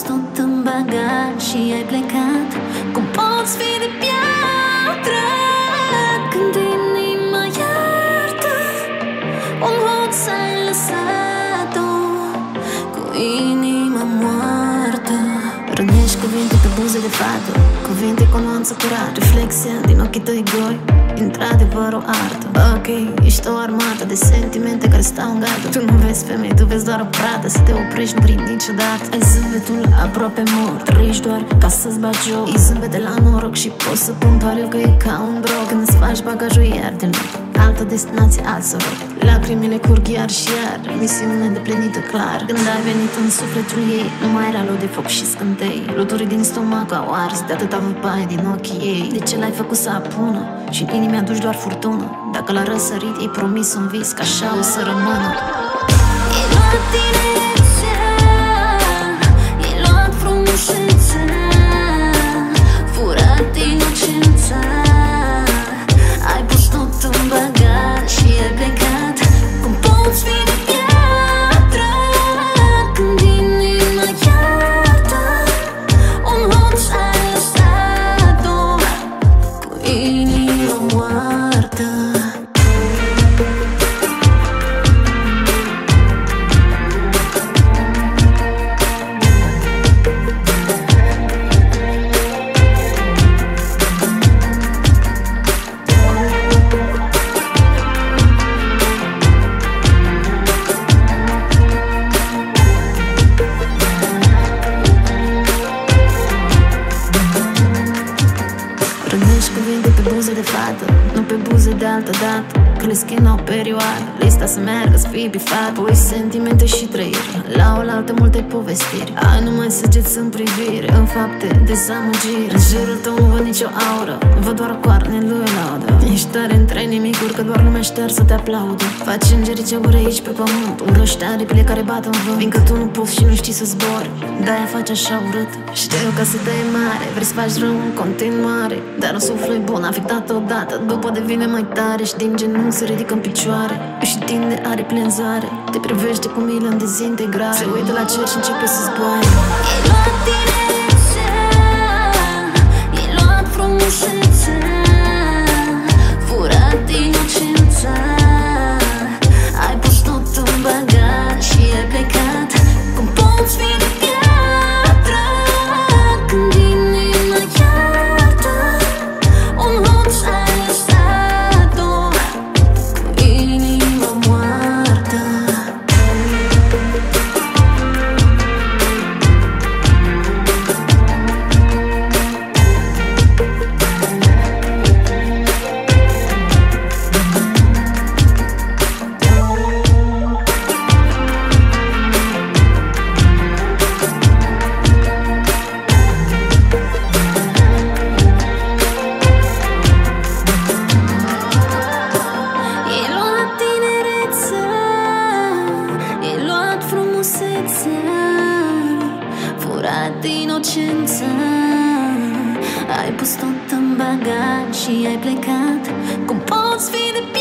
tot în bagaj și ai plecat. Cum poți fi de piatră când inima iartă? Un hoț ai lăsat-o cu inima moartă. Rănești cuvinte pe buze de fată, cuvinte cu nuanță curată, reflexia din ochii tăi goi, într-adevăr o artă. Ok, ești o armată de sentimente care stau în gardă. Tu nu vezi femei, tu vezi doar o pradă. Să te oprești nu prind niciodată. Ai zâmbetul aproape mort, trăiești doar ca să-ți bagi joc. Îi zâmbete la noroc și poți să pun pariu că e ca un drog. Când îți faci bagajul iar de loc, altă destinație, alt soroc. Lacrimile curg iar și iar, misiune deplinită clar. Când ai venit în sufletul ei, nu mai era loc de foc și scântei. Luturii din stomac au ars de atâta văpaie din ochii ei. De ce l-ai făcut să apună și în inimii aduci doar furtună? Dacă l-a răsărit, ei promis un vis, că așa o să rămână. E luat tinerețea, e luat frumusețea, furat inocența. Ai pus tot în bagaj și ai plecat. Cum poți fi de piatră când inima iartă? Un hoț ai lăsat-o cu inima moartă. Rănești cuvinte pe buze de fată, nu pe buze de altă dată. Crezi că n-au perioadă, lista să meargă, să fii bifat. Pui sentimente și trăiri, la oaltă multe povestiri. Ai numai săgeți în privire, în fapte dezamăgiri. În jurul tău nu văd nicio aură, văd doar coarne lui laudă. Ești tare între nimicuri, că doar lumea ștear să te aplaudă. Faci îngerii ce vor aici pe pământ, urăști aripile care bat în vânt. Fiindcă tu nu poți și nu știi să zbori, de-aia faci așa urât. Știu că se dă mare, vrei să faci rău în continuare, dar un suflet bun afectat odată, după devine mai tare și din genunchi se ridică în picioare și tinde aripi în zare. Te privește cu milă în dezintegrare, se uită la cer și începe să zboare. E luat tinerețea, e luat frumusețea, furat inocența. Ai pus tot în bagaj și ai plecat. Cum poți fi de piatră când inima iartă? Un hoț ai lăsat-o cu inima moartă. E luat tinerețea, e luat frumusețea, furat inocența. Ai pus tot în bagaj și ai plecat. Cum poți fi de